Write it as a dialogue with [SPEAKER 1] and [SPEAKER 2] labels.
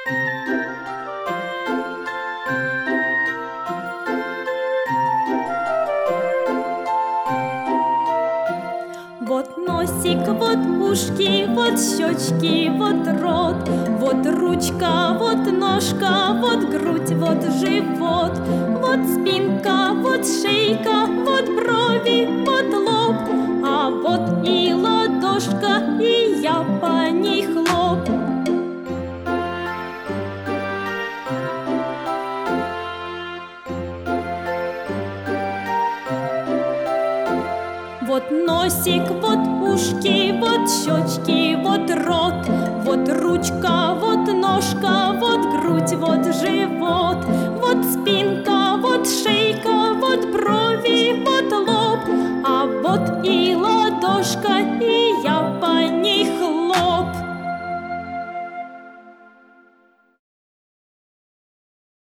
[SPEAKER 1] Вот носик, вот ушки, вот щечки, вот рот, вот ручка, вот ножка, вот грудь, вот живот, вот спинка, вот шейка, вот брови, вот лоб, а вот и ладошка, и я по ней хлоп. Вот носик, вот ушки, вот щечки, вот рот, вот ручка, вот ножка.